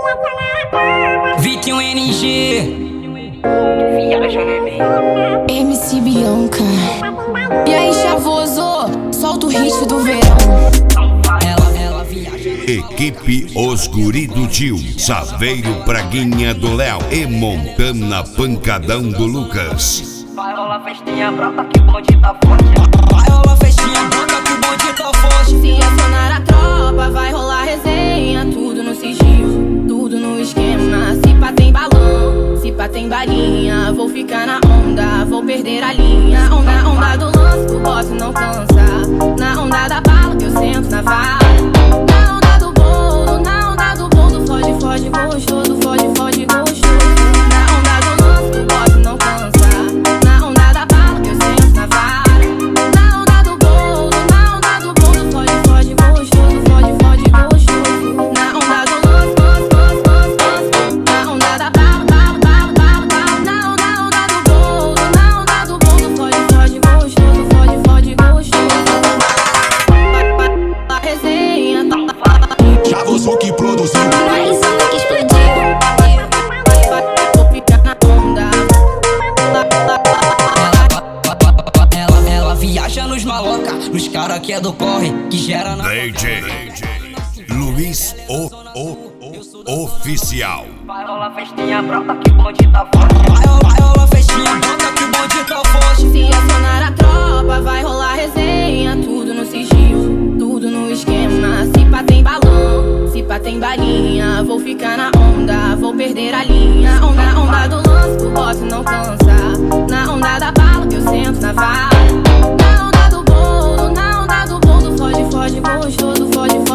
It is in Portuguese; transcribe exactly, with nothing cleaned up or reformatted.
Vitinho N G Viaja, neném. M C Bianca. E aí, chavoso, solta o hit do verão. Ela, ela viaja. Equipe Os Guri do Tio, Saveiro Praguinha do Léo e Montana Pancadão do Lucas. Vai rolar festinha, brota que o bonde tá forte. Vai rolar festinha, brota que o bonde tá forte. Se acionar a tropa, vai rolar resenha. Tudo no sigilo, tudo no esquema. Se pá tem balão, se pá tem balinha. Vou ficar na onda, vou perder a linha. Onda, onda do lance, o bote não cansa. Na onda da bala que eu sento na vara. Na onda do bolo, na onda do bolo. Foge, foge, gostoso, foge, foge, gostoso. Na onda do lance, o bote não cansa. Na onda da bala que eu sento na vara. Na onda do bolo, na onda do bolo. Foge, foge, gostoso, foge, foge, gostoso. Na onda do lance, lance, lance, lance, lance. Na onda da bala, bala, bala, bala, bala. Na onda, onda do bolo, na onda do bolo. Foge, foge, gostoso, foge, foge, gostoso. A resenha tá. Chavoso que produziu. Mas isso que explodiu. Vou ficar na onda. Ela, ela viaja nos maloca, nos cara que é do corre, que gera na D J Luiz o, o Oficial. Vai rolar festinha, brota que o bonde tá forte. Vai rolar, vai rolar festinha, brota que o bonde tá forte. Se acionar a tropa, vai rolar resenha. Tudo no sigilo, tudo no esquema. Se pá tem balão, se pá tem balinha. Vou ficar na onda, vou perder a linha. Onda, onda do lance, o bote não cansa. Na onda da bala que eu sento na vara. Na onda do bolo, na onda do bolo. Foge, foge, gostoso, foge, foge.